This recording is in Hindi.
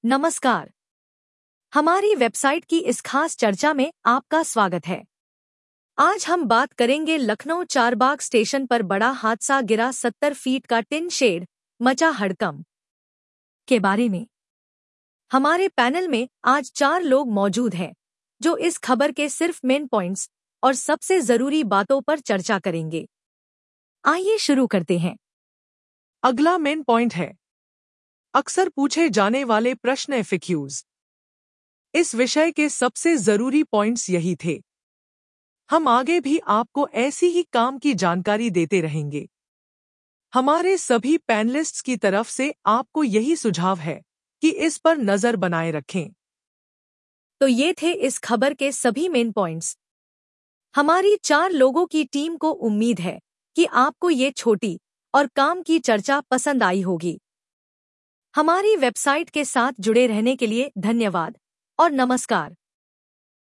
नमस्कार। हमारी वेबसाइट की इस खास चर्चा में आपका स्वागत है। आज हम बात करेंगे लखनऊ चारबाग स्टेशन पर बड़ा हादसा, गिरा 70 फीट का टिन शेड, मचा हड़कंप के बारे में। हमारे पैनल में आज 4 लोग मौजूद हैं जो इस खबर के सिर्फ मेन पॉइंट्स और सबसे जरूरी बातों पर चर्चा करेंगे। आइए शुरू करते हैं। अगला मेन पॉइंट है अक्सर पूछे जाने वाले प्रश्न एफएक्यूज। इस विषय के सबसे जरूरी पॉइंट्स यही थे। हम आगे भी आपको ऐसी ही काम की जानकारी देते रहेंगे। हमारे सभी पैनलिस्ट्स की तरफ से आपको यही सुझाव है कि इस पर नजर बनाए रखें। तो ये थे इस खबर के सभी मेन पॉइंट्स। हमारी 4 लोगों की टीम को उम्मीद है कि आपको ये छोटी और काम की चर्चा पसंद आई होगी। हमारी वेबसाइट के साथ जुड़े रहने के लिए धन्यवाद और नमस्कार।